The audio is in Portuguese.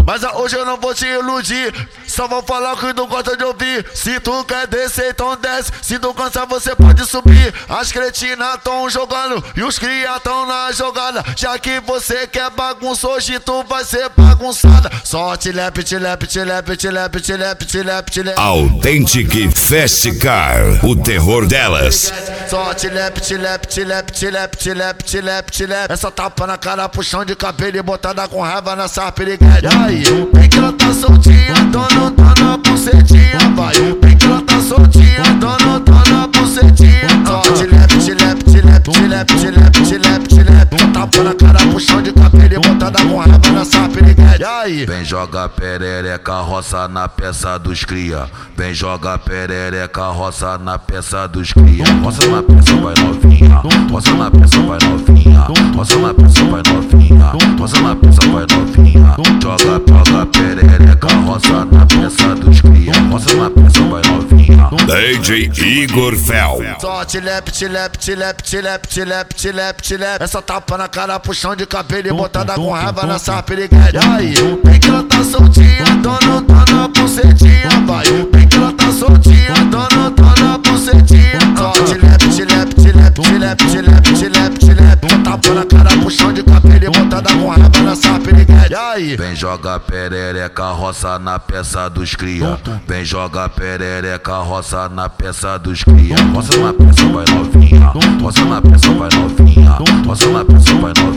Mas hoje eu não vou te iludir, só vou falar o que tu gosta de ouvir. Se tu quer descer, então desce. Se tu cansar, você pode subir. As cretinas tão jogando e os cria tão na jogada. Já que você quer bagunça, hoje tu vai ser bagunçada. Só tilepe, tilepe, tilepe, tilepe, tilepe, tilepe, tilepe. Authentic Fast Car, o terror delas. Só tilepe, tilepe, tilepe, tilepe, tilepe, tilepe, tilepe. Essa tapa na cara, puxão de cabelo e botada com raiva nessa piriguete. Aí, vem que ela tá soltinha, dono, dona, bucetinha. Vai, vem que ela tá soltinha, dono, dona, bucetinha. Só tilepe, tilepe, tilepe, tilepe, tilepe, tilepe, tilepe. Tapa na cara, puxão de cabelo e botada com raiva nessa piriguete. Aí, vem joga perereca, roça na peça dos cria. Vem joga perereca, roça na peça dos cria. Roça na peça, vai novinha. Roça na peça, vai novinha. Roça na peça, vai novinha. Roça na peça, vai novinha. Joga perereca, roça na peça dos cria. Roça na peça, vai novinha. DJ Igor Fel. só tilepe, tilepe, tilepe, tilepe, tilepe, tilepe, tilepe. Essa tapa na cara, puxão de cabelo e botada com raiva nessa piriguete. Aí, vem que ela tá soltinha, dono, dona, bucetinha. Vai, vem que ela tá soltinha, dono, dona, bucetinha. Só tilepe, tilepe, tilepe, tilepe, tilepe, tilepe, tilepe. Tapa na cara, puxão de cabelo e botada com raiva nessa piriguete. Aí, vem joga perereca, roça na peça dos cria. Vem joga perereca, roça na peça dos cria. Roça na peça, vai novinha. Roça na peça, vai novinha. Roça na peça, vai novinha.